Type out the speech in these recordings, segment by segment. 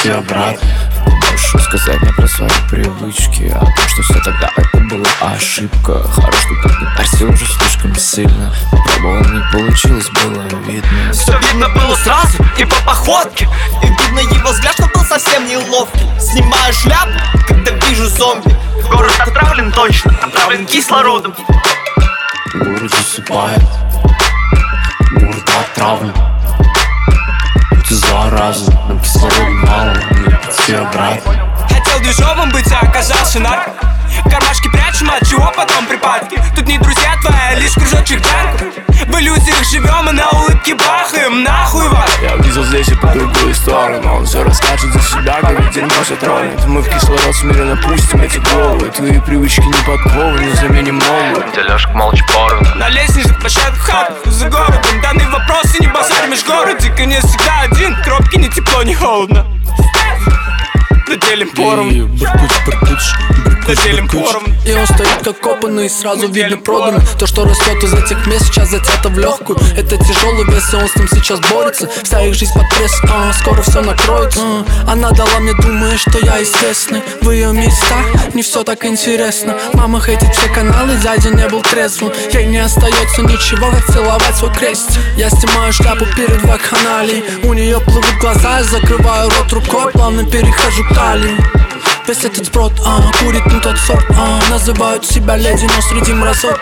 все обратно. Можешь сказать мне про свои привычки, о том, что все тогда это была ошибка. Хорош, что так не парься уже слишком сильно. Попробовал, не получилось, было видно. Все видно было сразу и по походке, и видно его взгляд, что был совсем неловкий. Снимаю шляпу, когда вижу зомби. Город отравлен точно, отравлен кислородом. Город засыпает, город отравлен. Ты зараза, нам кислорода мало, мне все обратно. Хотел движовым быть, а оказался нарко. Кармашки прячем, от чего потом припадки. Тут не друзья твои, а лишь кружочек танков. В иллюзиях живем и на улыбке бахаем, нахуй вас. Я видел здесь и по другую сторону. Он все расскажет за себя, как дерьмо все тронет. Мы в кислород смиренно пустим эти головы. Твои привычки не подкованы, заменим новую. Дележка молча поровну. На лестничных площадках хатах за городом. Данные вопросы не базарь межгороде. Конец всегда один, коробки ни тепло, ни холодно. Доделим поровну. Доделим поровну. И он стоит как копанный, сразу видно продан. То, что растет из этих мест, сейчас затято в легкую. Это тяжелый вес, и он с ним сейчас борется. Вся их жизнь под пресс, скоро все накроется. Она дала мне, думая, что я естественный. В ее местах не все так интересно. Мама хейтит все каналы, дядя не был трезвым. Ей не остается ничего, как целовать свой крест. Я снимаю шляпу перед вакханалией. У нее плывут глаза, я закрываю рот рукой, плавно перехожу к талии. Весь этот сброд, курит не тот сорт, называют себя леди, но среди мразот,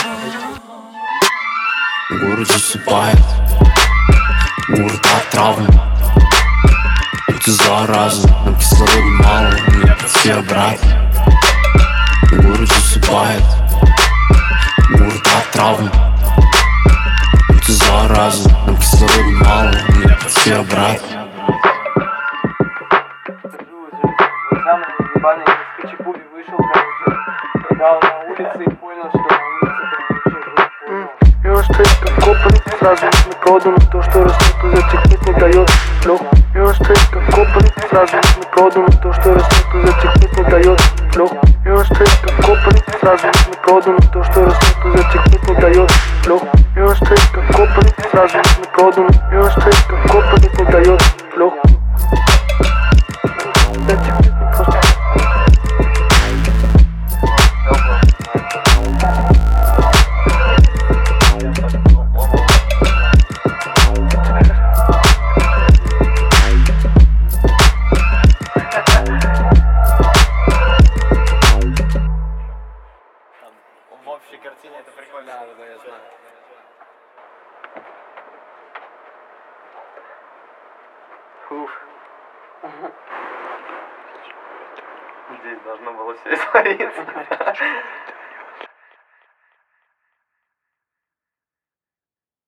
Город засыпает, город отравлен. Ты зараза, нам кислорода мало, мне все обратно. Город засыпает, город отравлен. Ты зараза, нам кислорода мало, мне все обратно. Самый ебаный из Качапуби вышел, короче, играл на улице и понял, что на улице прям вообще жить понял. И он стоит как копан, сразу видно продано. То, что растет из этих книг, не дает лёгкую. И он стоит как копан, сразу видно продано. То, что растет из этих книг, не дает лёгкую. И он стоит как копан, сразу видно продано. То, что растет из этих книг, не дает лёгкую. И он стоит как копан, сразу видно продано. И он стоит как копан, не дает лёгкую. В общей картине это прикольно. Да, я знаю. Здесь должно было все испариться.